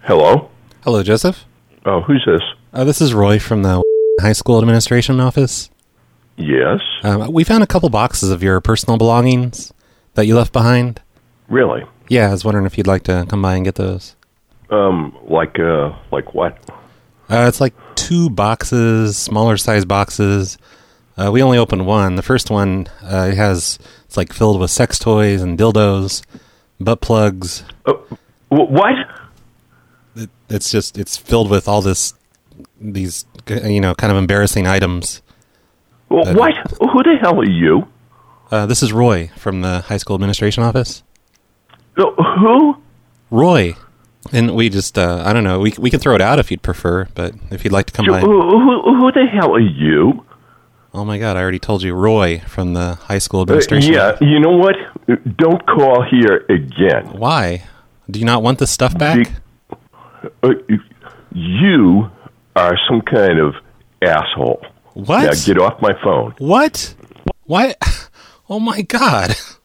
Hello? Hello, Joseph. Oh, who's this? This is Roy from the high school administration office. Yes? We found a couple boxes of your personal belongings that you left behind. Really? Yeah, I was wondering if you'd like to come by and get those. Like what? It's like 2 boxes, smaller size boxes. We only opened one. The first one, it's like filled with sex toys and dildos, butt plugs. What? It's filled with all these, kind of embarrassing items. What? Who the hell are you? This is Roy from the high school administration office. Who? Roy. And we just, I don't know, we can throw it out if you'd prefer, but if you'd like to come by. Who the hell are you? Oh my God, I already told you, Roy from the high school administration. Yeah, you know what? Don't call here again. Why? Do you not want the stuff back? You are some kind of asshole. What? Now get off my phone. What? What? Oh my God.